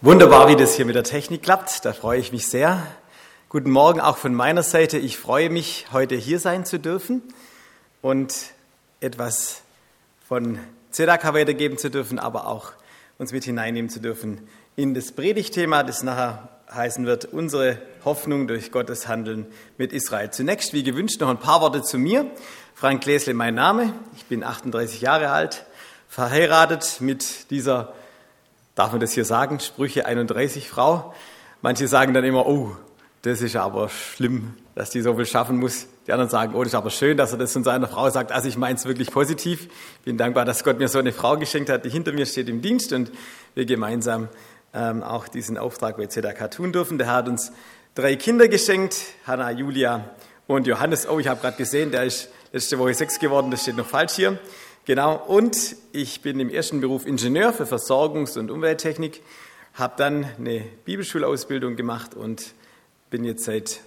Wunderbar, wie das hier mit der Technik klappt. Da freue ich mich sehr. Guten Morgen auch von meiner Seite. Ich freue mich, heute hier sein zu dürfen und etwas von Zedaka weitergeben zu dürfen, aber auch uns mit hineinnehmen zu dürfen in das Predigtthema, das nachher heißen wird, unsere Hoffnung durch Gottes Handeln mit Israel. Zunächst, wie gewünscht, noch ein paar Worte zu mir. Frank Gläsle, mein Name. Ich bin 38 Jahre alt, verheiratet mit dieser, darf man das hier sagen, Sprüche 31 Frau. Manche sagen dann immer, oh, das ist aber schlimm, dass die so viel schaffen muss. Die anderen sagen, oh, das ist aber schön, dass er das von seiner Frau sagt. Also ich meine es wirklich positiv. Bin dankbar, dass Gott mir so eine Frau geschenkt hat, die hinter mir steht im Dienst und wir gemeinsam auch diesen Auftrag bei Zedaka tun dürfen. Der Herr hat uns 3 Kinder geschenkt, Hanna, Julia und Johannes. Oh, ich habe gerade gesehen, der ist letzte Woche 6 geworden, das steht noch falsch hier. Genau, und ich bin im ersten Beruf Ingenieur für Versorgungs- und Umwelttechnik, habe dann eine Bibelschulausbildung gemacht und bin jetzt seit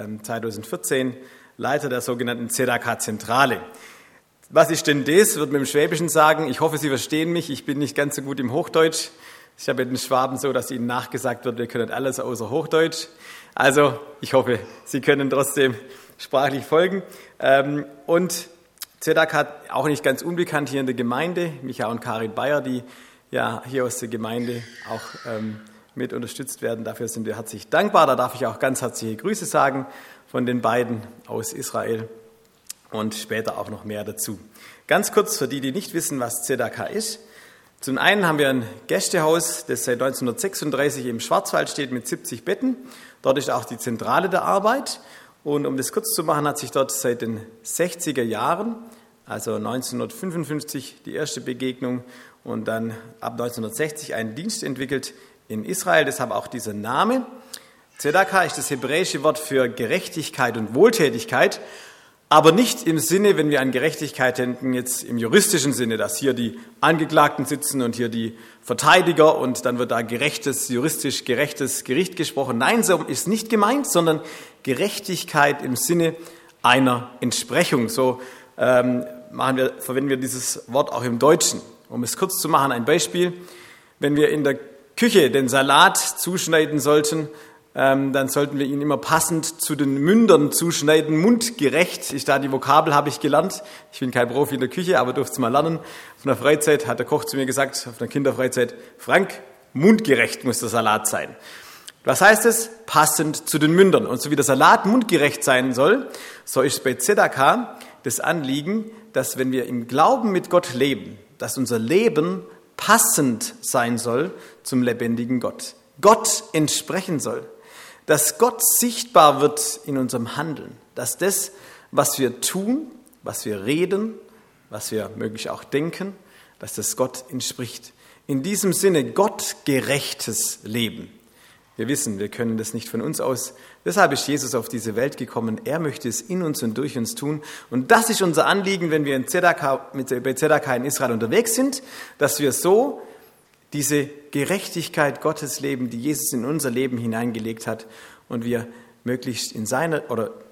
2014 Leiter der sogenannten Zedaka-Zentrale. Was ist denn das? Wird man im Schwäbischen sagen. Ich hoffe, Sie verstehen mich. Ich bin nicht ganz so gut im Hochdeutsch. Ich habe mit den Schwaben so, dass Ihnen nachgesagt wird, wir können alles außer Hochdeutsch. Also, ich hoffe, Sie können trotzdem sprachlich folgen. Und Zedaka, auch nicht ganz unbekannt hier in der Gemeinde, Micha und Karin Bayer, die ja hier aus der Gemeinde auch mit unterstützt werden. Dafür sind wir herzlich dankbar. Da darf ich auch ganz herzliche Grüße sagen von den beiden aus Israel und später auch noch mehr dazu. Ganz kurz für die, die nicht wissen, was Zedaka ist. Zum einen haben wir ein Gästehaus, das seit 1936 im Schwarzwald steht mit 70 Betten. Dort ist auch die Zentrale der Arbeit. Und um das kurz zu machen, hat sich dort seit den 60er Jahren, also 1955 die erste Begegnung und dann ab 1960 ein Dienst entwickelt in Israel. Deshalb auch dieser Name. Zedaka ist das hebräische Wort für Gerechtigkeit und Wohltätigkeit. Aber nicht im Sinne, wenn wir an Gerechtigkeit denken, jetzt im juristischen Sinne, dass hier die Angeklagten sitzen und hier die Verteidiger und dann wird da juristisch gerechtes Gericht gesprochen. Nein, so ist nicht gemeint, sondern Gerechtigkeit im Sinne einer Entsprechung. So verwenden wir dieses Wort auch im Deutschen. Um es kurz zu machen, ein Beispiel. Wenn wir in der Küche den Salat zuschneiden sollten, dann sollten wir ihn immer passend zu den Mündern zuschneiden, mundgerecht. Die Vokabel habe ich gelernt. Ich bin kein Profi in der Küche, aber durfte es mal lernen. Auf einer Freizeit hat der Koch zu mir gesagt, auf einer Kinderfreizeit, Frank, mundgerecht muss der Salat sein. Was heißt es? Passend zu den Mündern. Und so wie der Salat mundgerecht sein soll, so ist bei Zedaka das Anliegen, dass wenn wir im Glauben mit Gott leben, dass unser Leben passend sein soll zum lebendigen Gott. Gott entsprechen soll. Dass Gott sichtbar wird in unserem Handeln, dass das, was wir tun, was wir reden, was wir möglich auch denken, dass das Gott entspricht. In diesem Sinne gottgerechtes Leben. Wir wissen, wir können das nicht von uns aus. Deshalb ist Jesus auf diese Welt gekommen. Er möchte es in uns und durch uns tun. Und das ist unser Anliegen, wenn wir bei Zedaka in Israel unterwegs sind, dass wir so diese Gerechtigkeit Gottes leben, die Jesus in unser Leben hineingelegt hat und wir möglichst in seiner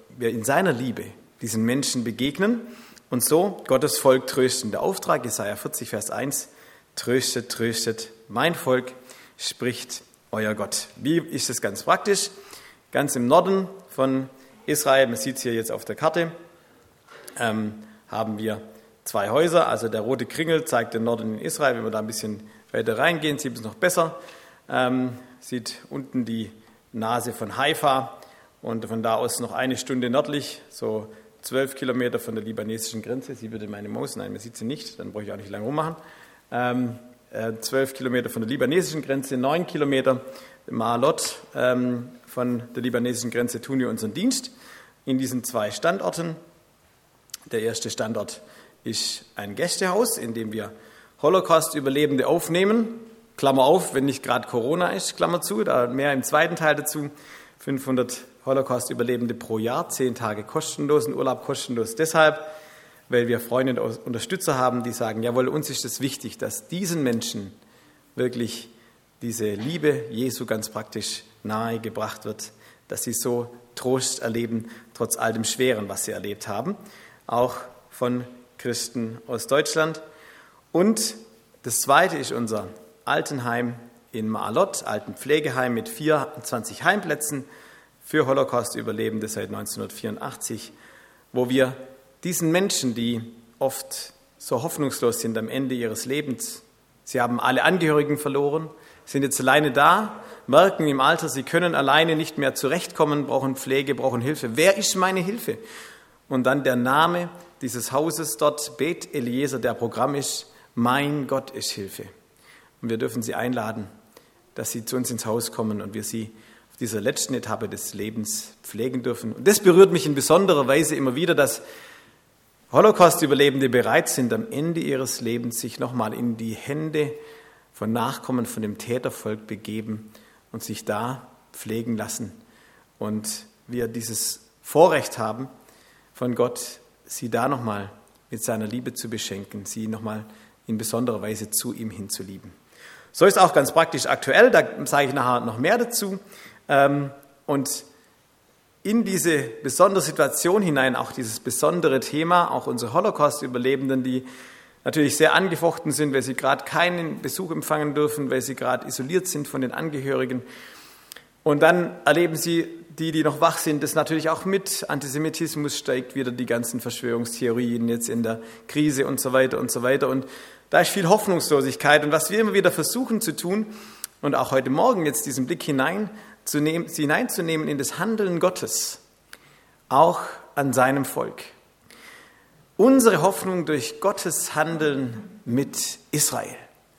Liebe diesen Menschen begegnen und so Gottes Volk trösten. Der Auftrag, Jesaja 40, Vers 1, tröstet, tröstet, mein Volk spricht euer Gott. Wie ist es ganz praktisch? Ganz im Norden von Israel, man sieht es hier jetzt auf der Karte, haben wir 2 Häuser. Also der rote Kringel zeigt den Norden in Israel. Wenn wir da ein bisschen weiter reingehen, sieht man es noch besser. Sieht unten die Nase von Haifa und von da aus noch 1 Stunde nördlich, so 12 Kilometer von der libanesischen Grenze. Sie würde meine Maus, nein, man sieht sie nicht, dann brauche ich auch nicht lange rummachen. 12 Kilometer von der libanesischen Grenze, 9 Kilometer Maalot von der libanesischen Grenze tun wir unseren Dienst in diesen 2 Standorten. Der erste Standort ist ein Gästehaus, in dem wir Holocaust-Überlebende aufnehmen. Klammer auf, wenn nicht gerade Corona ist, Klammer zu, da mehr im zweiten Teil dazu. 500 Holocaust-Überlebende pro Jahr, 10 Tage kostenlosen Urlaub, kostenlos deshalb, weil wir Freunde und Unterstützer haben, die sagen, jawohl, uns ist es wichtig, dass diesen Menschen wirklich diese Liebe Jesu ganz praktisch nahe gebracht wird, dass sie so Trost erleben, trotz all dem Schweren, was sie erlebt haben, auch von Christen aus Deutschland. Und das zweite ist unser Altenheim in Maalot, alten Pflegeheim mit 24 Heimplätzen für Holocaust-Überlebende seit 1984, wo wir diesen Menschen, die oft so hoffnungslos sind am Ende ihres Lebens, sie haben alle Angehörigen verloren, sind jetzt alleine da, merken im Alter, sie können alleine nicht mehr zurechtkommen, brauchen Pflege, brauchen Hilfe. Wer ist meine Hilfe? Und dann der Name dieses Hauses dort, Bet Eliezer, der Programm ist, mein Gott ist Hilfe. Und wir dürfen sie einladen, dass sie zu uns ins Haus kommen und wir sie auf dieser letzten Etappe des Lebens pflegen dürfen. Und das berührt mich in besonderer Weise immer wieder, dass Holocaust-Überlebende bereit sind, am Ende ihres Lebens sich nochmal in die Hände von Nachkommen von dem Tätervolk begeben und sich da pflegen lassen. Und wir dieses Vorrecht haben, von Gott, sie da nochmal mit seiner Liebe zu beschenken, sie nochmal in besonderer Weise zu ihm hinzulieben. So ist auch ganz praktisch aktuell, da sage ich nachher noch mehr dazu. Und in diese besondere Situation hinein, auch dieses besondere Thema, auch unsere Holocaust-Überlebenden, die natürlich sehr angefochten sind, weil sie gerade keinen Besuch empfangen dürfen, weil sie gerade isoliert sind von den Angehörigen. Und dann erleben sie, die noch wach sind, das natürlich auch mit. Antisemitismus steigt wieder, die ganzen Verschwörungstheorien jetzt in der Krise und so weiter und so weiter. Und da ist viel Hoffnungslosigkeit. Und was wir immer wieder versuchen zu tun, und auch heute Morgen jetzt diesen Blick hineinzunehmen in das Handeln Gottes, auch an seinem Volk. Unsere Hoffnung durch Gottes Handeln mit Israel.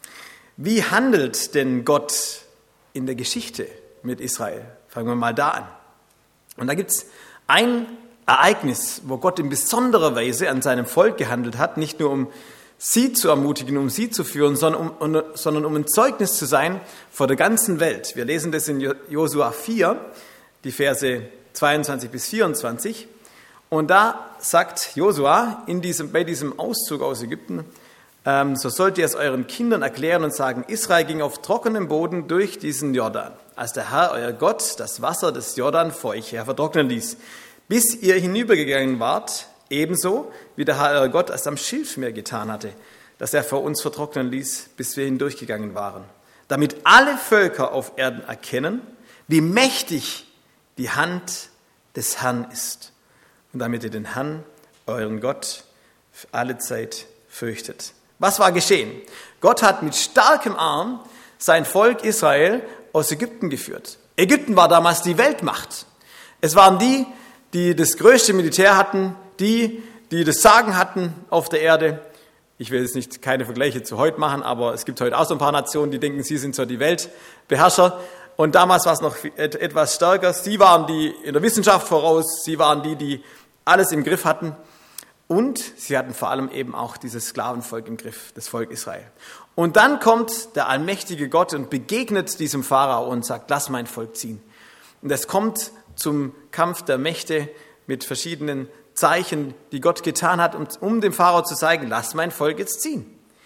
Wie handelt denn Gott in der Geschichte mit Israel? Fangen wir mal da an. Und da gibt es ein Ereignis, wo Gott in besonderer Weise an seinem Volk gehandelt hat, nicht nur um sie zu ermutigen, um sie zu führen, sondern um ein Zeugnis zu sein vor der ganzen Welt. Wir lesen das in Josua 4, die Verse 22 bis 24. Und da sagt Josua bei diesem Auszug aus Ägypten, so sollt ihr es euren Kindern erklären und sagen, Israel ging auf trockenem Boden durch diesen Jordan, als der Herr, euer Gott, das Wasser des Jordan vor euch her vertrocknen ließ, bis ihr hinübergegangen wart, ebenso wie der Herr, euer Gott, es am Schilfmeer getan hatte, das er vor uns vertrocknen ließ, bis wir hindurchgegangen waren, damit alle Völker auf Erden erkennen, wie mächtig die Hand des Herrn ist. Und damit ihr den Herrn, euren Gott, für alle Zeit fürchtet. Was war geschehen? Gott hat mit starkem Arm sein Volk Israel aus Ägypten geführt. Ägypten war damals die Weltmacht. Es waren die, die das größte Militär hatten, die das Sagen hatten auf der Erde. Ich will jetzt nicht keine Vergleiche zu heute machen, aber es gibt heute auch so ein paar Nationen, die denken, sie sind so die Weltbeherrscher. Und damals war es noch etwas stärker. Sie waren die in der Wissenschaft voraus, sie waren die alles im Griff hatten. Und sie hatten vor allem eben auch dieses Sklavenvolk im Griff, das Volk Israel. Und dann kommt der allmächtige Gott und begegnet diesem Pharao und sagt, lass mein Volk ziehen. Und es kommt zum Kampf der Mächte mit verschiedenen Zeichen, die Gott getan hat, um dem Pharao zu zeigen, lass mein Volk jetzt ziehen.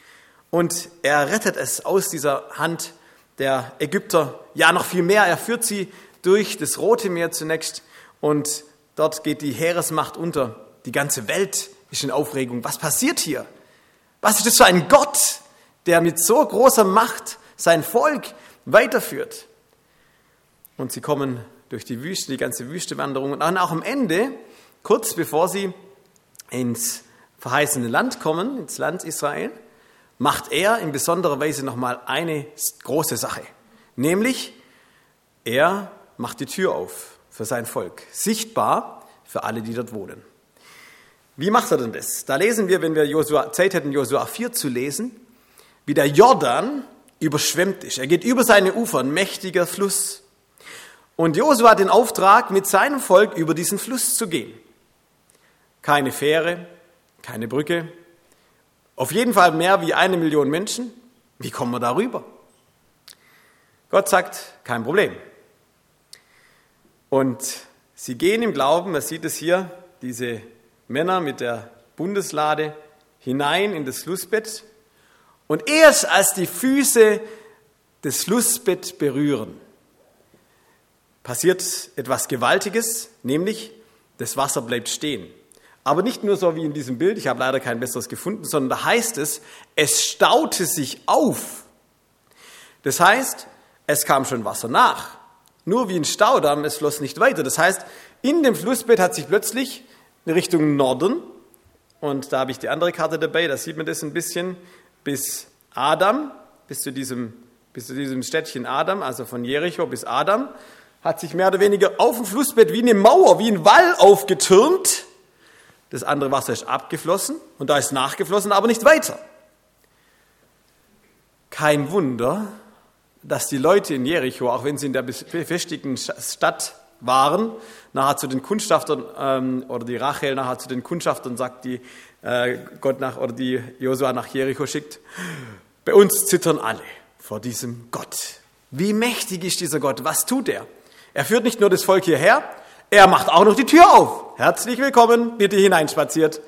Und er rettet es aus dieser Hand der Ägypter. Ja, noch viel mehr, er führt sie durch das Rote Meer zunächst und dort geht die Heeresmacht unter. Die ganze Welt ist in Aufregung. Was passiert hier? Was ist das für ein Gott, der mit so großer Macht sein Volk weiterführt? Und sie kommen durch die Wüste, die ganze Wüstewanderung. Und dann auch am Ende, kurz bevor sie ins verheißene Land kommen, ins Land Israel, macht er in besonderer Weise nochmal eine große Sache. Nämlich, er macht die Tür auf für sein Volk. Sichtbar für alle, die dort wohnen. Wie macht er denn das? Da lesen wir, wenn wir Zeit hätten, Josua 4 zu lesen, wie der Jordan überschwemmt ist. Er geht über seine Ufer, ein mächtiger Fluss. Und Josua hat den Auftrag, mit seinem Volk über diesen Fluss zu gehen. Keine Fähre, keine Brücke. Auf jeden Fall mehr wie 1 Million Menschen. Wie kommen wir darüber? Gott sagt, kein Problem. Und sie gehen im Glauben, man sieht es hier, diese Männer mit der Bundeslade hinein in das Flussbett. Und erst als die Füße das Flussbett berühren, passiert etwas Gewaltiges, nämlich das Wasser bleibt stehen. Aber nicht nur so wie in diesem Bild, ich habe leider kein besseres gefunden, sondern da heißt es, es staute sich auf. Das heißt, es kam schon Wasser nach. Nur wie ein Staudamm, es floss nicht weiter. Das heißt, in dem Flussbett hat sich plötzlich in Richtung Norden, und da habe ich die andere Karte dabei, da sieht man das ein bisschen, bis Adam, bis zu diesem Städtchen Adam, also von Jericho bis Adam, hat sich mehr oder weniger auf dem Flussbett wie eine Mauer, wie ein Wall aufgetürmt. Das andere Wasser ist abgeflossen und da ist nachgeflossen, aber nicht weiter. Kein Wunder, dass die Leute in Jericho, auch wenn sie in der befestigten Stadt waren, nachher zu den Kundschaftern, oder die Rachel nachher zu den Kundschaftern sagt, die die Josua nach Jericho schickt, bei uns zittern alle vor diesem Gott. Wie mächtig ist dieser Gott? Was tut er? Er führt nicht nur das Volk hierher, er macht auch noch die Tür auf. Herzlich willkommen, bitte hineinspaziert.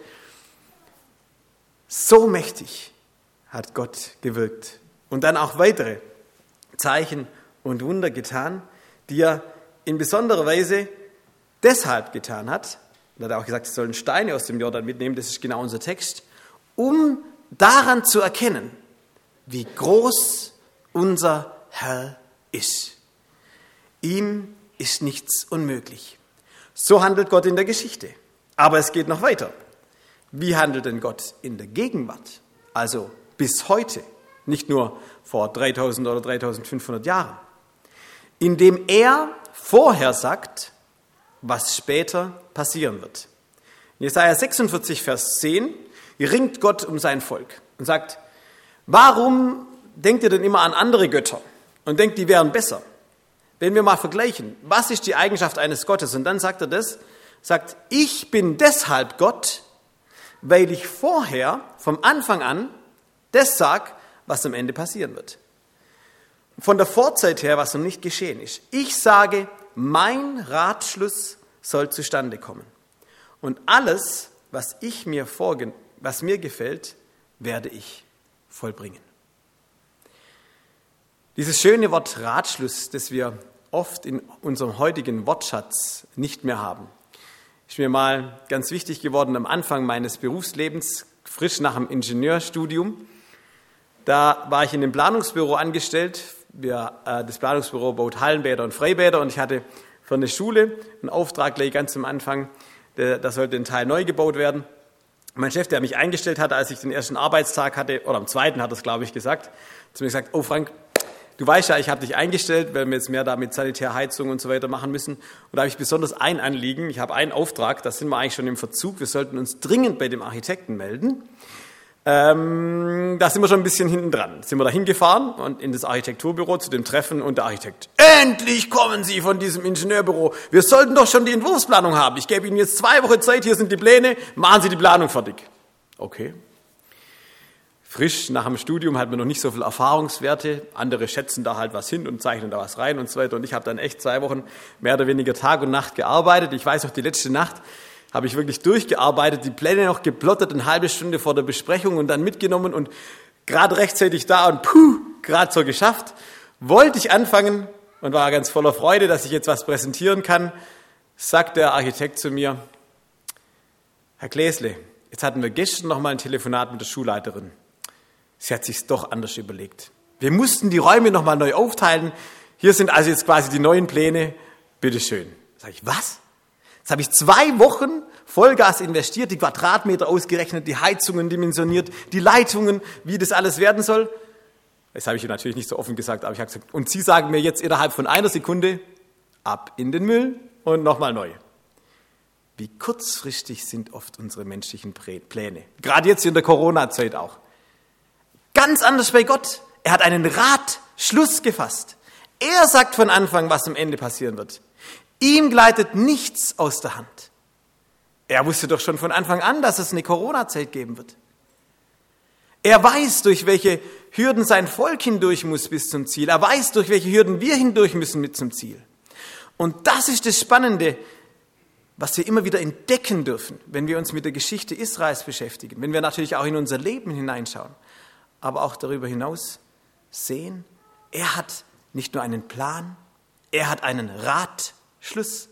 So mächtig hat Gott gewirkt. Und dann auch weitere Zeichen und Wunder getan, die er in besonderer Weise deshalb getan hat. Er hat auch gesagt, sie sollen Steine aus dem Jordan mitnehmen, das ist genau unser Text, um daran zu erkennen, wie groß unser Herr ist. Ihm ist nichts unmöglich. So handelt Gott in der Geschichte. Aber es geht noch weiter. Wie handelt denn Gott in der Gegenwart? Also bis heute, nicht nur vor 3000 oder 3500 Jahren. Indem er vorher sagt, was später passieren wird. In Jesaja 46, Vers 10 ringt Gott um sein Volk und sagt, warum denkt ihr denn immer an andere Götter und denkt, die wären besser? Wenn wir mal vergleichen, was ist die Eigenschaft eines Gottes? Und dann sagt er sagt, ich bin deshalb Gott, weil ich vorher, vom Anfang an, das sage, was am Ende passieren wird. Von der Vorzeit her, was noch nicht geschehen ist. Ich sage, mein Ratschluss soll zustande kommen. Und alles, was mir gefällt, werde ich vollbringen. Dieses schöne Wort Ratschluss, das wir oft in unserem heutigen Wortschatz nicht mehr haben, ist mir mal ganz wichtig geworden am Anfang meines Berufslebens, frisch nach dem Ingenieurstudium. Da war ich in einem Planungsbüro angestellt. Das Planungsbüro baut Hallenbäder und Freibäder und ich hatte für eine Schule einen Auftrag gleich ganz am Anfang, da sollte ein Teil neu gebaut werden. Mein Chef, der mich eingestellt hatte, als ich den ersten Arbeitstag hatte, oder am zweiten hat er es, glaube ich, gesagt, zu mir gesagt, oh Frank, du weißt ja, ich habe dich eingestellt, weil wir jetzt mehr da mit Sanitärheizung und so weiter machen müssen. Und da habe ich besonders ein Anliegen, ich habe einen Auftrag, da sind wir eigentlich schon im Verzug, wir sollten uns dringend bei dem Architekten melden. Da sind wir schon ein bisschen hinten dran. Sind wir da hingefahren und in das Architekturbüro zu dem Treffen und der Architekt, endlich kommen Sie von diesem Ingenieurbüro, wir sollten doch schon die Entwurfsplanung haben. Ich gebe Ihnen jetzt 2 Wochen Zeit, hier sind die Pläne, machen Sie die Planung fertig. Okay. Frisch nach dem Studium hat man noch nicht so viel Erfahrungswerte. Andere schätzen da halt was hin und zeichnen da was rein und so weiter. Und ich habe dann echt 2 Wochen mehr oder weniger Tag und Nacht gearbeitet. Ich weiß noch, die letzte Nacht habe ich wirklich durchgearbeitet, die Pläne noch geplottet, eine halbe Stunde vor der Besprechung und dann mitgenommen und gerade rechtzeitig da und gerade so geschafft. Wollte ich anfangen und war ganz voller Freude, dass ich jetzt was präsentieren kann, sagt der Architekt zu mir, Herr Gläsle, jetzt hatten wir gestern noch mal ein Telefonat mit der Schulleiterin. Sie hat sich's doch anders überlegt. Wir mussten die Räume noch mal neu aufteilen. Hier sind also jetzt quasi die neuen Pläne. Bitteschön. Sag ich, was? Jetzt habe ich 2 Wochen Vollgas investiert, die Quadratmeter ausgerechnet, die Heizungen dimensioniert, die Leitungen, wie das alles werden soll. Das habe ich ihr natürlich nicht so offen gesagt, aber ich habe gesagt, und Sie sagen mir jetzt innerhalb von 1 Sekunde, ab in den Müll und nochmal neu. Wie kurzfristig sind oft unsere menschlichen Pläne. Gerade jetzt in der Corona-Zeit auch. Ganz anders bei Gott. Er hat einen Ratschluss gefasst. Er sagt von Anfang, was am Ende passieren wird. Ihm gleitet nichts aus der Hand. Er wusste doch schon von Anfang an, dass es eine Corona-Zeit geben wird. Er weiß, durch welche Hürden sein Volk hindurch muss bis zum Ziel. Er weiß, durch welche Hürden wir hindurch müssen mit zum Ziel. Und das ist das Spannende, was wir immer wieder entdecken dürfen, wenn wir uns mit der Geschichte Israels beschäftigen, wenn wir natürlich auch in unser Leben hineinschauen, aber auch darüber hinaus sehen, er hat nicht nur einen Plan, er hat einen Ratschluss.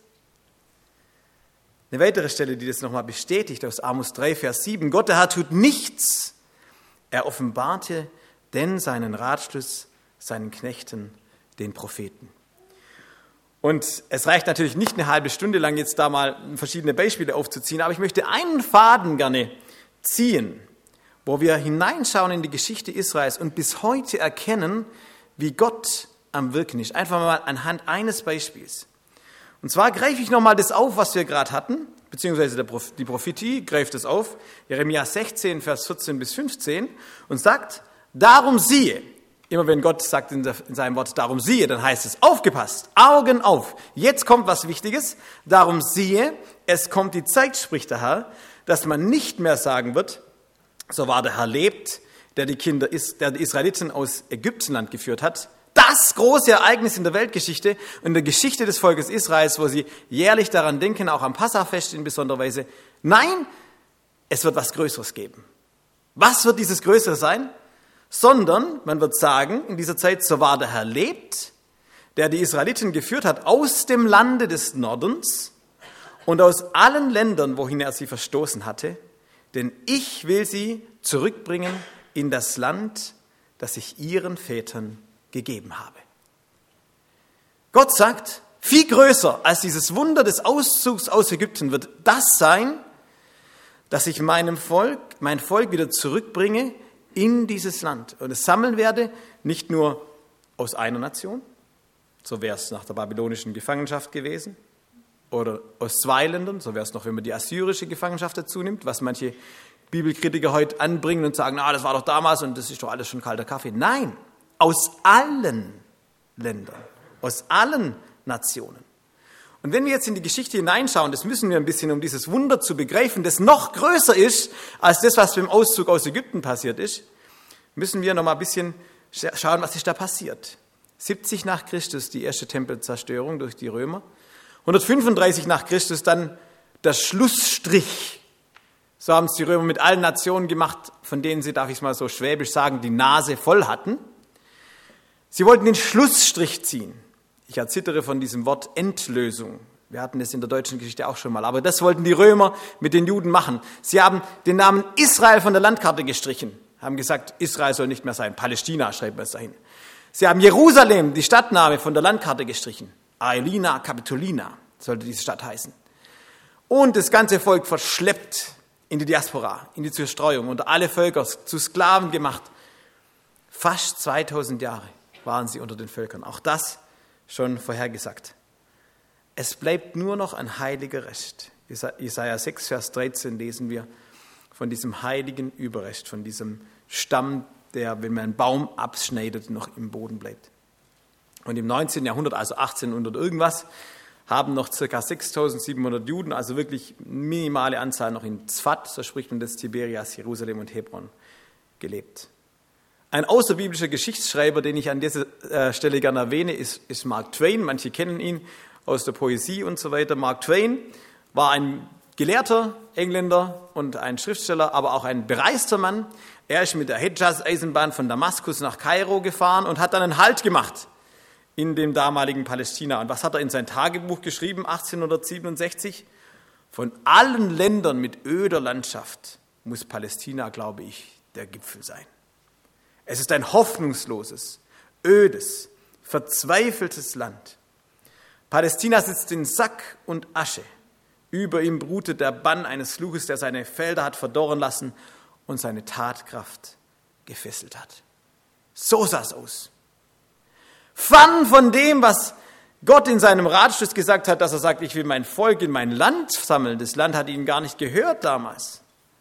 Eine weitere Stelle, die das nochmal bestätigt, aus Amos 3, Vers 7. Gott, der Herr, tut nichts. Er offenbarte denn seinen Ratschluss seinen Knechten, den Propheten. Und es reicht natürlich nicht eine halbe Stunde lang jetzt da mal verschiedene Beispiele aufzuziehen, aber ich möchte einen Faden gerne ziehen, wo wir hineinschauen in die Geschichte Israels und bis heute erkennen, wie Gott am Wirken ist. Einfach mal anhand eines Beispiels. Und zwar greife ich nochmal das auf, was wir gerade hatten, beziehungsweise die Prophetie greift es auf, Jeremia 16, Vers 14 bis 15, und sagt, darum siehe. Immer wenn Gott sagt in seinem Wort, darum siehe, dann heißt es, aufgepasst, Augen auf. Jetzt kommt was Wichtiges. Darum siehe, es kommt die Zeit, spricht der Herr, dass man nicht mehr sagen wird, so wahr der Herr lebt, der die Israeliten aus Ägyptenland geführt hat. Das große Ereignis in der Weltgeschichte und in der Geschichte des Volkes Israels, wo sie jährlich daran denken, auch am Passafest in besonderer Weise. Nein, es wird was Größeres geben. Was wird dieses Größere sein? Sondern man wird sagen, in dieser Zeit, so wahr der Herr lebt, der die Israeliten geführt hat aus dem Lande des Nordens und aus allen Ländern, wohin er sie verstoßen hatte, denn ich will sie zurückbringen in das Land, das ich ihren Vätern gegeben habe. Gott sagt, viel größer als dieses Wunder des Auszugs aus Ägypten wird das sein, dass ich mein Volk wieder zurückbringe in dieses Land und es sammeln werde, nicht nur aus einer Nation, so wäre es nach der babylonischen Gefangenschaft gewesen, oder aus zwei Ländern, so wäre es noch, wenn man die assyrische Gefangenschaft dazu nimmt, was manche Bibelkritiker heute anbringen und sagen, das war doch damals und das ist doch alles schon kalter Kaffee. Nein, aus allen Ländern, aus allen Nationen. Und wenn wir jetzt in die Geschichte hineinschauen, das müssen wir ein bisschen, um dieses Wunder zu begreifen, das noch größer ist als das, was beim Auszug aus Ägypten passiert ist, müssen wir noch mal ein bisschen schauen, was ist da passiert. 70 nach Christus die erste Tempelzerstörung durch die Römer, 135 nach Christus dann der Schlussstrich. So haben es die Römer mit allen Nationen gemacht, von denen sie, darf ich es mal so schwäbisch sagen, die Nase voll hatten. Sie wollten den Schlussstrich ziehen. Ich erzittere von diesem Wort Endlösung. Wir hatten das in der deutschen Geschichte auch schon mal. Aber das wollten die Römer mit den Juden machen. Sie haben den Namen Israel von der Landkarte gestrichen. Haben gesagt, Israel soll nicht mehr sein. Palästina schreibt man es dahin. Sie haben Jerusalem, die Stadtname, von der Landkarte gestrichen. Aelina Capitolina sollte diese Stadt heißen. Und das ganze Volk verschleppt in die Diaspora, in die Zerstreuung, unter alle Völker zu Sklaven gemacht. Fast 2000 Jahre waren sie unter den Völkern. Auch das schon vorhergesagt. Es bleibt nur noch ein heiliger Rest. Jesaja 6, Vers 13 lesen wir von diesem heiligen Überrest, von diesem Stamm, der, wenn man einen Baum abschneidet, noch im Boden bleibt. Und im 19. Jahrhundert, also 1800 irgendwas, haben noch ca. 6.700 Juden, also wirklich minimale Anzahl, noch in Zfat, so spricht man das, Tiberias, Jerusalem und Hebron, gelebt. Ein außerbiblischer Geschichtsschreiber, den ich an dieser Stelle gerne erwähne, ist Mark Twain. Manche kennen ihn aus der Poesie und so weiter. Mark Twain war ein Gelehrter, Engländer und ein Schriftsteller, aber auch ein bereister Mann. Er ist mit der Hedjaz-Eisenbahn von Damaskus nach Kairo gefahren und hat dann einen Halt gemacht in dem damaligen Palästina. Und was hat er in sein Tagebuch geschrieben, 1867? Von allen Ländern mit öder Landschaft muss Palästina, glaube ich, der Gipfel sein. Es ist ein hoffnungsloses, ödes, verzweifeltes Land. Palästina sitzt in Sack und Asche. Über ihm brutet der Bann eines Fluches, der seine Felder hat verdorren lassen und seine Tatkraft gefesselt hat. So sah es aus. Fern von dem, was Gott in seinem Ratschluss gesagt hat, dass er sagt, ich will mein Volk in mein Land sammeln. Das Land hat ihnen gar nicht gehört damals.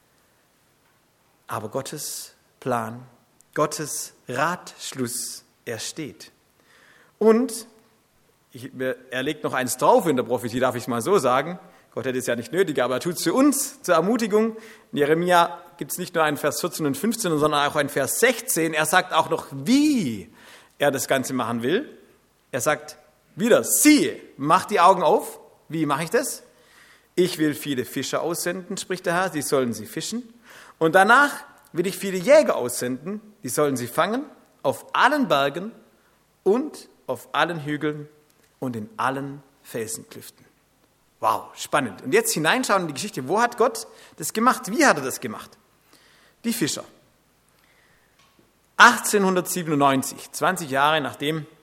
Aber Gottes Plan, Gottes Ratschluss, er steht. Und er legt noch eins drauf in der Prophetie, darf ich es mal so sagen. Gott hätte es ja nicht nötig, aber er tut es für uns zur Ermutigung. In Jeremia gibt es nicht nur einen Vers 14 und 15, sondern auch einen Vers 16. Er sagt auch noch, wie er das Ganze machen will. Er sagt wieder, siehe, mach die Augen auf. Wie mache ich das? Ich will viele Fischer aussenden, spricht der Herr, die sollen sie fischen. Und danach will ich viele Jäger aussenden, die sollen sie fangen, auf allen Bergen und auf allen Hügeln und in allen Felsenklüften. Wow, spannend. Und jetzt hineinschauen in die Geschichte. Wo hat Gott das gemacht? Wie hat er das gemacht? Die Fischer. 1897, 20 Jahre nachdem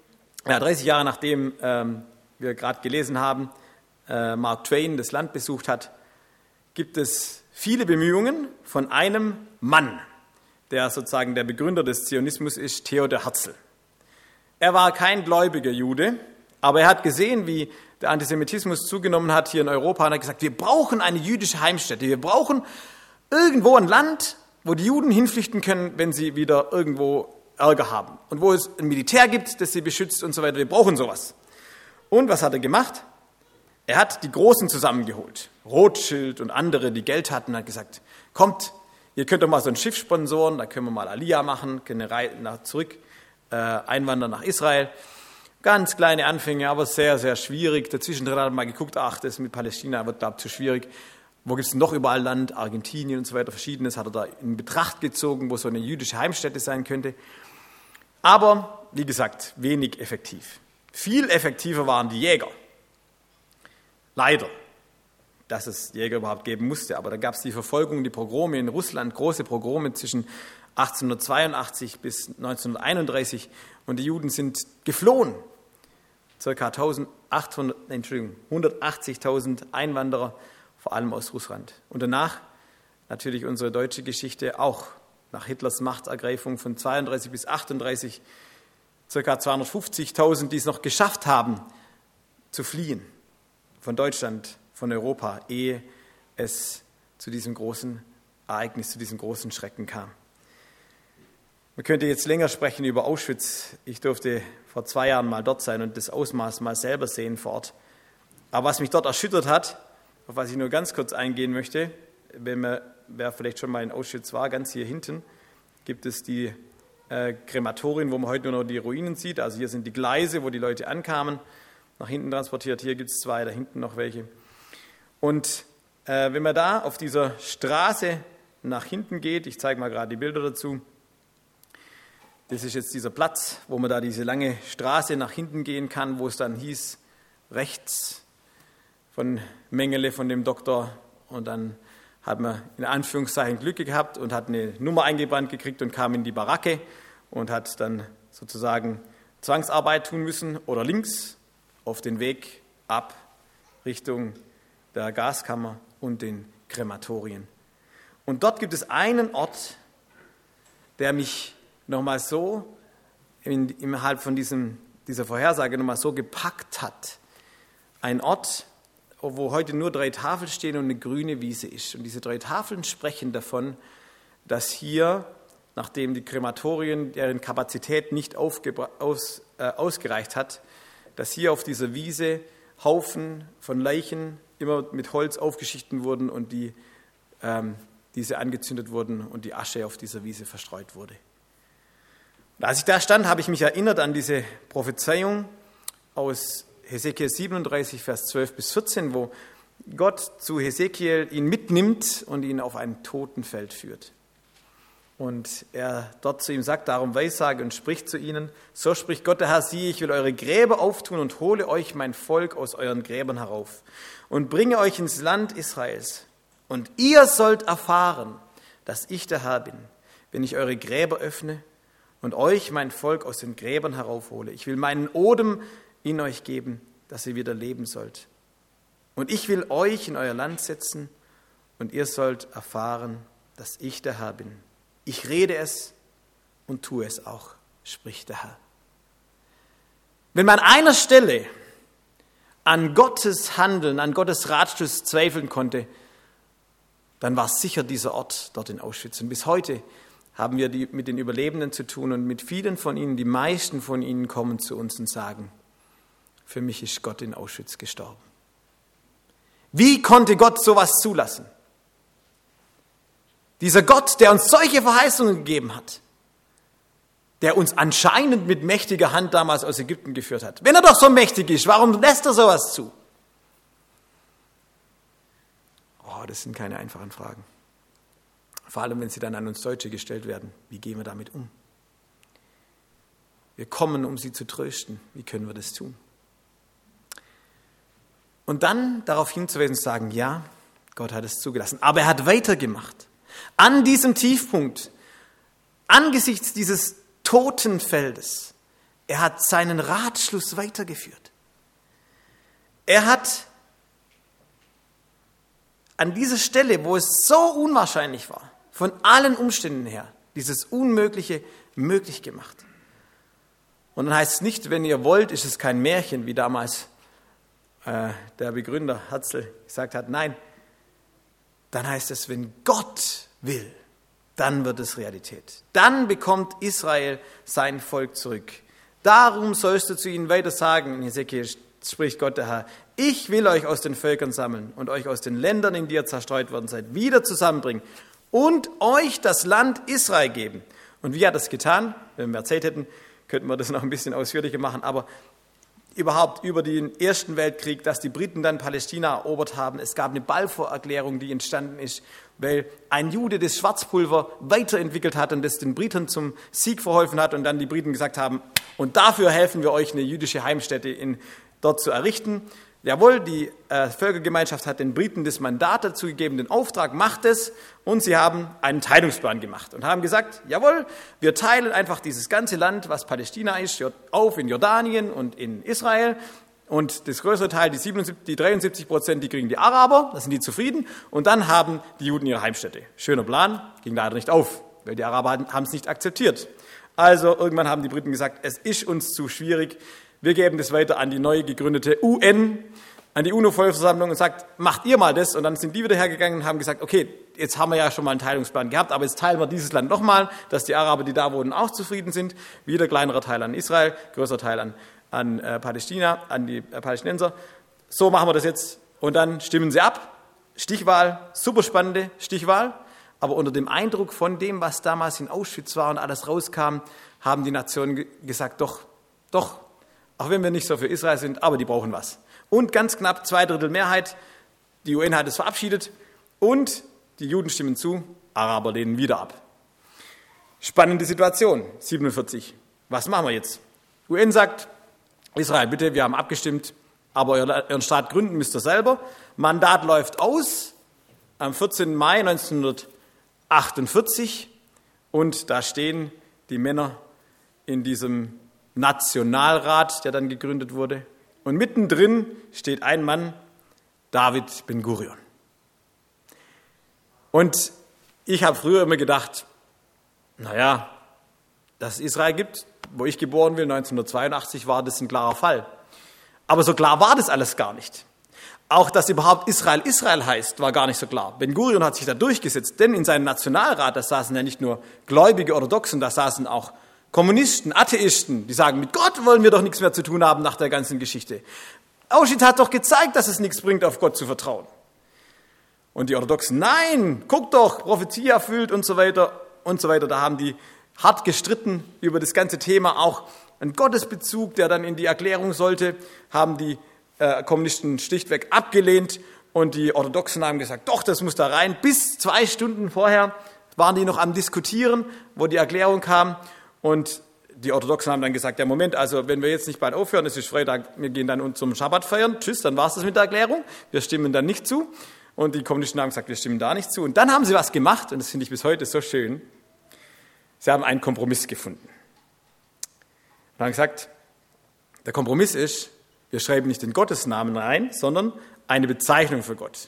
Ja, 30 Jahre nachdem wir gerade gelesen haben, Mark Twain das Land besucht hat, gibt es viele Bemühungen von einem Mann, der sozusagen der Begründer des Zionismus ist, Theodor Herzl. Er war kein gläubiger Jude, aber er hat gesehen, wie der Antisemitismus zugenommen hat hier in Europa und hat gesagt, wir brauchen eine jüdische Heimstätte. Wir brauchen irgendwo ein Land, wo die Juden hinflüchten können, wenn sie wieder irgendwo Ärger haben. Und wo es ein Militär gibt, das sie beschützt und so weiter. Wir brauchen sowas. Und was hat er gemacht? Er hat die Großen zusammengeholt. Rothschild und andere, die Geld hatten, hat gesagt, kommt, ihr könnt doch mal so ein Schiff sponsoren, da können wir mal Aliyah machen, können zurück einwandern nach Israel. Ganz kleine Anfänge, aber sehr, sehr schwierig. Dazwischen hat er mal geguckt, das mit Palästina wird, glaube ich, zu schwierig. Wo gibt es noch überall Land? Argentinien und so weiter, Verschiedenes hat er da in Betracht gezogen, wo so eine jüdische Heimstätte sein könnte. Aber, wie gesagt, wenig effektiv. Viel effektiver waren die Jäger. Leider, dass es Jäger überhaupt geben musste. Aber da gab es die Verfolgung, die Pogrome in Russland, große Pogrome zwischen 1882 bis 1931. Und die Juden sind geflohen. Circa 180.000 Einwanderer, vor allem aus Russland. Und danach natürlich unsere deutsche Geschichte auch. Nach Hitlers Machtergreifung von 32 bis 38 circa 250.000, die es noch geschafft haben, zu fliehen von Deutschland, von Europa, ehe es zu diesem großen Ereignis, zu diesem großen Schrecken kam. Man könnte jetzt länger sprechen über Auschwitz. Ich durfte vor 2 Jahren mal dort sein und das Ausmaß mal selber sehen vor Ort. Aber was mich dort erschüttert hat, auf was ich nur ganz kurz eingehen möchte, wer vielleicht schon mal in Auschwitz war, ganz hier hinten gibt es die Krematorien, wo man heute nur noch die Ruinen sieht. Also hier sind die Gleise, wo die Leute ankamen, nach hinten transportiert. Hier gibt es 2, da hinten noch welche. Und wenn man da auf dieser Straße nach hinten geht, ich zeige mal gerade die Bilder dazu, das ist jetzt dieser Platz, wo man da diese lange Straße nach hinten gehen kann, wo es dann hieß, rechts von Mengele, von dem Doktor, und dann hat man in Anführungszeichen Glück gehabt und hat eine Nummer eingebrannt gekriegt und kam in die Baracke und hat dann sozusagen Zwangsarbeit tun müssen oder links auf den Weg ab Richtung der Gaskammer und den Krematorien. Und dort gibt es einen Ort, der mich nochmal so innerhalb von dieser Vorhersage nochmal so gepackt hat. Ein Ort, wo heute nur 3 Tafeln stehen und eine grüne Wiese ist. Und diese 3 Tafeln sprechen davon, dass hier, nachdem die Krematorien, deren Kapazität nicht ausgereicht hat, dass hier auf dieser Wiese Haufen von Leichen immer mit Holz aufgeschichtet wurden und diese angezündet wurden und die Asche auf dieser Wiese verstreut wurde. Und als ich da stand, habe ich mich erinnert an diese Prophezeiung aus Hesekiel 37, Vers 12 bis 14, wo Gott zu Hesekiel ihn mitnimmt und ihn auf ein Totenfeld führt. Und er dort zu ihm sagt, darum weissage und spricht zu ihnen, so spricht Gott der Herr, siehe, ich will eure Gräber auftun und hole euch mein Volk aus euren Gräbern herauf und bringe euch ins Land Israels. Und ihr sollt erfahren, dass ich der Herr bin, wenn ich eure Gräber öffne und euch mein Volk aus den Gräbern heraufhole. Ich will meinen Odem in euch geben, dass ihr wieder leben sollt. Und ich will euch in euer Land setzen und ihr sollt erfahren, dass ich der Herr bin. Ich rede es und tue es auch, spricht der Herr. Wenn man an einer Stelle an Gottes Handeln, an Gottes Ratschluss zweifeln konnte, dann war es sicher dieser Ort dort in Auschwitz. Und bis heute haben wir mit den Überlebenden zu tun und mit vielen von ihnen, die meisten von ihnen kommen zu uns und sagen, für mich ist Gott in Auschwitz gestorben. Wie konnte Gott sowas zulassen? Dieser Gott, der uns solche Verheißungen gegeben hat, der uns anscheinend mit mächtiger Hand damals aus Ägypten geführt hat. Wenn er doch so mächtig ist, warum lässt er sowas zu? Oh, das sind keine einfachen Fragen. Vor allem, wenn sie dann an uns Deutsche gestellt werden. Wie gehen wir damit um? Wir kommen, um sie zu trösten. Wie können wir das tun? Und dann darauf hinzuweisen und sagen, ja, Gott hat es zugelassen. Aber er hat weitergemacht. An diesem Tiefpunkt, angesichts dieses Totenfeldes, Er hat seinen Ratschluss weitergeführt. Er hat an dieser Stelle, wo es so unwahrscheinlich war, von allen Umständen her, dieses Unmögliche möglich gemacht. Und dann heißt es nicht, wenn ihr wollt, ist es kein Märchen, wie damals der Begründer Herzl gesagt hat. Nein, dann heißt es, wenn Gott will, dann wird es Realität. Dann bekommt Israel sein Volk zurück. Darum sollst du zu ihnen weiter sagen, in Hesekiel spricht Gott der Herr, ich will euch aus den Völkern sammeln und euch aus den Ländern, in die ihr zerstreut worden seid, wieder zusammenbringen und euch das Land Israel geben. Und wie hat er das getan? Wenn wir mehr Zeit hätten, könnten wir das noch ein bisschen ausführlicher machen, aber überhaupt über den Ersten Weltkrieg, dass die Briten dann Palästina erobert haben. Es gab eine Balfour-Erklärung, die entstanden ist, weil ein Jude das Schwarzpulver weiterentwickelt hat und das den Briten zum Sieg verholfen hat und dann die Briten gesagt haben, und dafür helfen wir euch, eine jüdische Heimstätte dort zu errichten. Jawohl, die Völkergemeinschaft hat den Briten das Mandat dazu gegeben, den Auftrag, macht es, und sie haben einen Teilungsplan gemacht und haben gesagt, jawohl, wir teilen einfach dieses ganze Land, was Palästina ist, auf in Jordanien und in Israel, und das größere Teil, die 73%, die kriegen die Araber, da sind die zufrieden, und dann haben die Juden ihre Heimstätte. Schöner Plan, ging leider nicht auf, weil die Araber haben es nicht akzeptiert. Also irgendwann haben die Briten gesagt, es ist uns zu schwierig, wir geben das weiter an die neu gegründete UN, an die UNO-Vollversammlung und sagt, macht ihr mal das. Und dann sind die wieder hergegangen und haben gesagt, okay, jetzt haben wir ja schon mal einen Teilungsplan gehabt, aber jetzt teilen wir dieses Land nochmal, dass die Araber, die da wohnen, auch zufrieden sind. Wieder kleinerer Teil an Israel, größerer Teil an Palästina, an die Palästinenser. So machen wir das jetzt. Und dann stimmen sie ab. Stichwahl, super spannende Stichwahl. Aber unter dem Eindruck von dem, was damals in Auschwitz war und alles rauskam, haben die Nationen gesagt, doch, auch wenn wir nicht so für Israel sind, aber die brauchen was. Und ganz knapp 2/3 Mehrheit, die UN hat es verabschiedet und die Juden stimmen zu, Araber lehnen wieder ab. Spannende Situation, 47. Was machen wir jetzt? UN sagt, Israel, bitte, wir haben abgestimmt, aber euren Staat gründen müsst ihr selber. Mandat läuft aus am 14. Mai 1948 und da stehen die Männer in diesem Nationalrat, der dann gegründet wurde. Und mittendrin steht ein Mann, David Ben-Gurion. Und ich habe früher immer gedacht, naja, dass es Israel gibt, wo ich geboren bin, 1982, war das ein klarer Fall. Aber so klar war das alles gar nicht. Auch, dass überhaupt Israel Israel heißt, war gar nicht so klar. Ben-Gurion hat sich da durchgesetzt, denn in seinem Nationalrat, da saßen ja nicht nur gläubige Orthodoxen, da saßen auch Kommunisten, Atheisten, die sagen, mit Gott wollen wir doch nichts mehr zu tun haben nach der ganzen Geschichte. Auschwitz hat doch gezeigt, dass es nichts bringt, auf Gott zu vertrauen. Und die Orthodoxen, nein, guck doch, Prophetie erfüllt und so weiter und so weiter. Da haben die hart gestritten über das ganze Thema, auch einen Gottesbezug, der dann in die Erklärung sollte, haben die Kommunisten schlichtweg abgelehnt und die Orthodoxen haben gesagt, doch, das muss da rein. Bis 2 Stunden vorher waren die noch am Diskutieren, wo die Erklärung kam. Und die Orthodoxen haben dann gesagt, ja Moment, also wenn wir jetzt nicht bald aufhören, es ist Freitag, wir gehen dann zum Schabbat feiern, tschüss, dann war es das mit der Erklärung, wir stimmen dann nicht zu. Und die Kommunisten haben gesagt, wir stimmen da nicht zu. Und dann haben sie was gemacht, und das finde ich bis heute so schön, sie haben einen Kompromiss gefunden. Und haben gesagt, der Kompromiss ist, wir schreiben nicht den Gottesnamen rein, sondern eine Bezeichnung für Gott.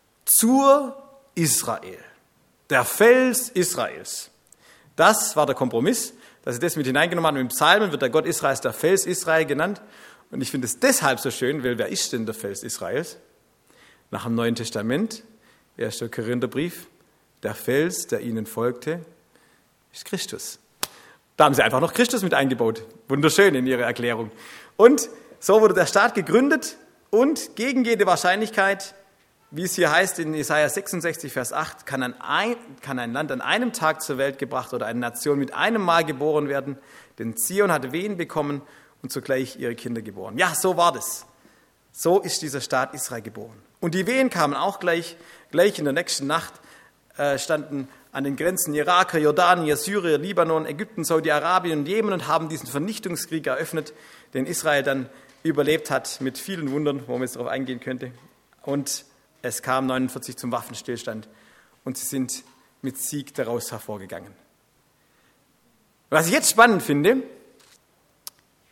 Zur Israel, der Fels Israels. Das war der Kompromiss, dass sie das mit hineingenommen haben. Im Psalmen wird der Gott Israels der Fels Israel genannt. Und ich finde es deshalb so schön, weil wer ist denn der Fels Israels? Nach dem Neuen Testament, 1. Korintherbrief, der Fels, der ihnen folgte, ist Christus. Da haben sie einfach noch Christus mit eingebaut. Wunderschön in ihrer Erklärung. Und so wurde der Staat gegründet und gegen jede Wahrscheinlichkeit, wie es hier heißt in Jesaja 66, Vers 8, kann ein Land an einem Tag zur Welt gebracht oder eine Nation mit einem Mal geboren werden, denn Zion hatte Wehen bekommen und zugleich ihre Kinder geboren. Ja, so war das. So ist dieser Staat Israel geboren. Und die Wehen kamen auch gleich in der nächsten Nacht, standen an den Grenzen Iraker, Jordanier, Syrier, Libanon, Ägypten, Saudi-Arabien und Jemen und haben diesen Vernichtungskrieg eröffnet, den Israel dann überlebt hat mit vielen Wundern, wo man jetzt darauf eingehen könnte. Und es kam 49 zum Waffenstillstand und sie sind mit Sieg daraus hervorgegangen. Was ich jetzt spannend finde,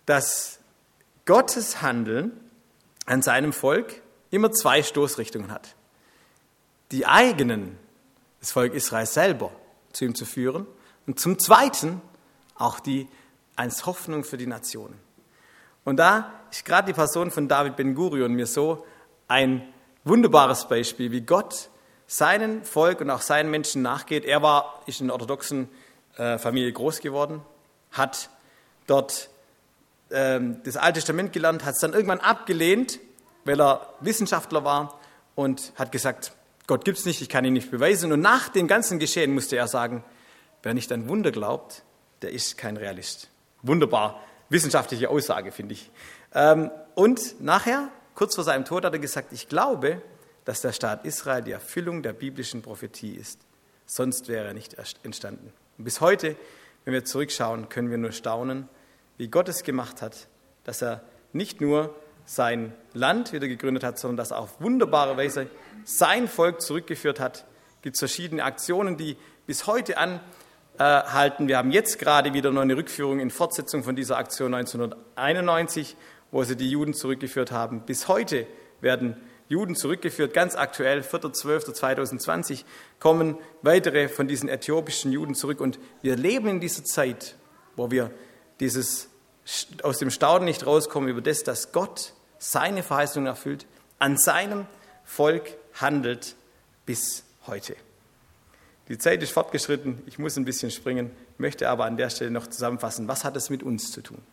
dass Gottes Handeln an seinem Volk immer zwei Stoßrichtungen hat. Die eigenen, das Volk Israel selber, zu ihm zu führen und zum Zweiten auch die als Hoffnung für die Nationen. Und da ist gerade die Person von David Ben-Gurion mir so ein wunderbares Beispiel, wie Gott seinem Volk und auch seinen Menschen nachgeht. Er ist in einer orthodoxen Familie groß geworden, hat dort das Alte Testament gelernt, hat es dann irgendwann abgelehnt, weil er Wissenschaftler war und hat gesagt, Gott gibt es nicht, ich kann ihn nicht beweisen. Und nach dem ganzen Geschehen musste er sagen, wer nicht an Wunder glaubt, der ist kein Realist. Wunderbar, wissenschaftliche Aussage, finde ich. Und nachher, kurz vor seinem Tod, hat er gesagt, ich glaube, dass der Staat Israel die Erfüllung der biblischen Prophetie ist. Sonst wäre er nicht entstanden. Und bis heute, wenn wir zurückschauen, können wir nur staunen, wie Gott es gemacht hat, dass er nicht nur sein Land wieder gegründet hat, sondern dass er auf wunderbare Weise sein Volk zurückgeführt hat. Es gibt verschiedene Aktionen, die bis heute anhalten. Wir haben jetzt gerade wieder noch eine Rückführung in Fortsetzung von dieser Aktion 1991, wo sie die Juden zurückgeführt haben. Bis heute werden Juden zurückgeführt, ganz aktuell, 4.12.2020, kommen weitere von diesen äthiopischen Juden zurück. Und wir leben in dieser Zeit, wo wir aus dem Staunen nicht rauskommen über das, dass Gott seine Verheißungen erfüllt, an seinem Volk handelt bis heute. Die Zeit ist fortgeschritten, ich muss ein bisschen springen, möchte aber an der Stelle noch zusammenfassen, was hat es mit uns zu tun?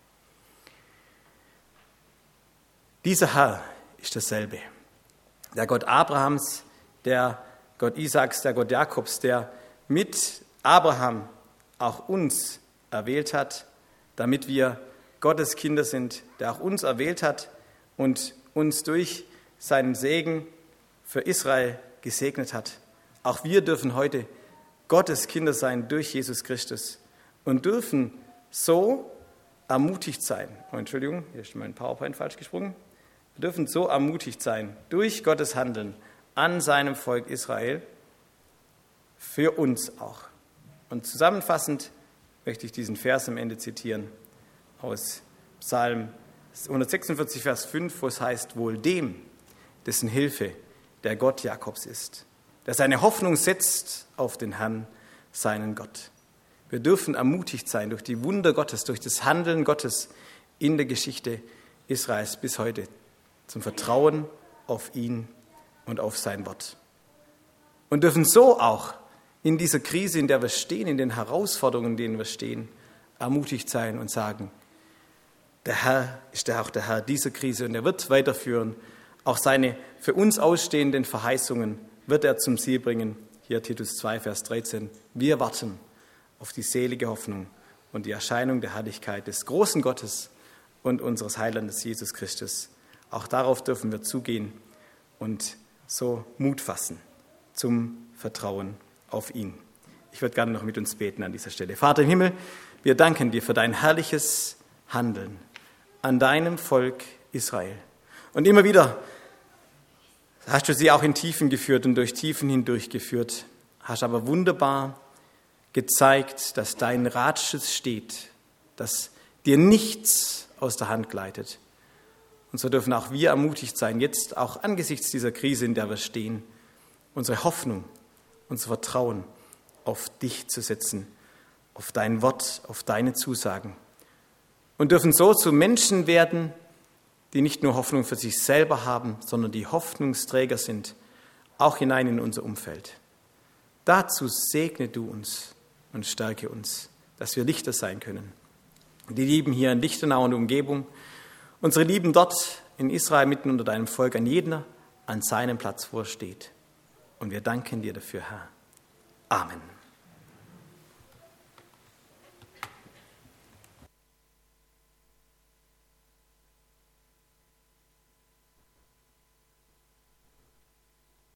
Dieser Herr ist dasselbe. Der Gott Abrahams, der Gott Isaaks, der Gott Jakobs, der mit Abraham auch uns erwählt hat, damit wir Gottes Kinder sind, der auch uns erwählt hat und uns durch seinen Segen für Israel gesegnet hat. Auch wir dürfen heute Gottes Kinder sein durch Jesus Christus und dürfen so ermutigt sein. Oh, Entschuldigung, hier ist mein PowerPoint falsch gesprungen. Wir dürfen so ermutigt sein durch Gottes Handeln an seinem Volk Israel, für uns auch. Und zusammenfassend möchte ich diesen Vers am Ende zitieren aus Psalm 146, Vers 5, wo es heißt, wohl dem, dessen Hilfe der Gott Jakobs ist, der seine Hoffnung setzt auf den Herrn, seinen Gott. Wir dürfen ermutigt sein durch die Wunder Gottes, durch das Handeln Gottes in der Geschichte Israels bis heute, zum Vertrauen auf ihn und auf sein Wort. Und dürfen so auch in dieser Krise, in der wir stehen, in den Herausforderungen, in denen wir stehen, ermutigt sein und sagen, der Herr ist auch der Herr dieser Krise und er wird weiterführen. Auch seine für uns ausstehenden Verheißungen wird er zum Ziel bringen. Hier Titus 2, Vers 13. Wir warten auf die selige Hoffnung und die Erscheinung der Herrlichkeit des großen Gottes und unseres Heilandes Jesus Christus. Auch darauf dürfen wir zugehen und so Mut fassen zum Vertrauen auf ihn. Ich würde gerne noch mit uns beten an dieser Stelle. Vater im Himmel, wir danken dir für dein herrliches Handeln an deinem Volk Israel. Und immer wieder hast du sie auch in Tiefen geführt und durch Tiefen hindurch geführt, hast aber wunderbar gezeigt, dass dein Ratschluss steht, dass dir nichts aus der Hand gleitet. Und so dürfen auch wir ermutigt sein, jetzt auch angesichts dieser Krise, in der wir stehen, unsere Hoffnung, unser Vertrauen auf dich zu setzen, auf dein Wort, auf deine Zusagen. Und dürfen so zu Menschen werden, die nicht nur Hoffnung für sich selber haben, sondern die Hoffnungsträger sind, auch hinein in unser Umfeld. Dazu segne du uns und stärke uns, dass wir Lichter sein können. Die Lieben hier in Lichtenau und Umgebung, unsere Lieben dort in Israel mitten unter deinem Volk, an jeder an seinem Platz, wo er steht. Und wir danken dir dafür, Herr. Amen.